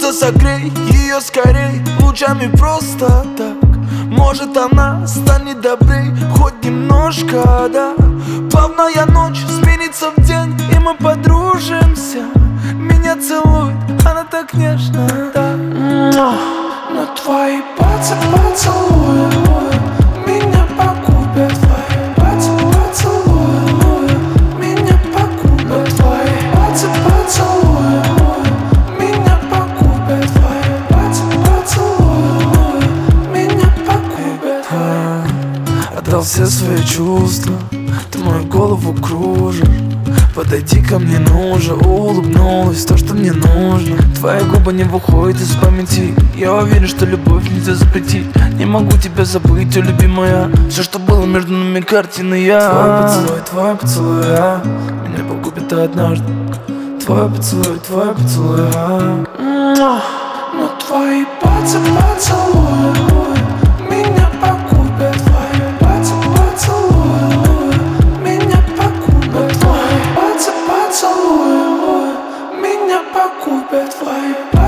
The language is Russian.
Солнце, согрей ее скорей лучами просто так. Может, она станет добрей хоть немножко, да. Плавная ночь сменится в день, и мы подружимся. Меня целует, она так нежно, да. Но твои поцелуи меня погубят. Твои поцелуи меня погубят. Твои поцелуи меня погубят. Твои поцелуи меня погубят. Отдал все свои чувства, ты мою голову кружишь. Подойди ко мне, ну уже улыбнулась то, что мне нужно. Твои губы не выходят из памяти. Я уверен, что любовь нельзя запретить. Не могу тебя забыть, о любимая. Все, что было между нами, картины я. Твой поцелуй, меня погубит однажды. Твой поцелуй, Но твои поцелуи меня погубят. Твои поцелуи меня погубят. Твои поцелуи меня погубят. Твои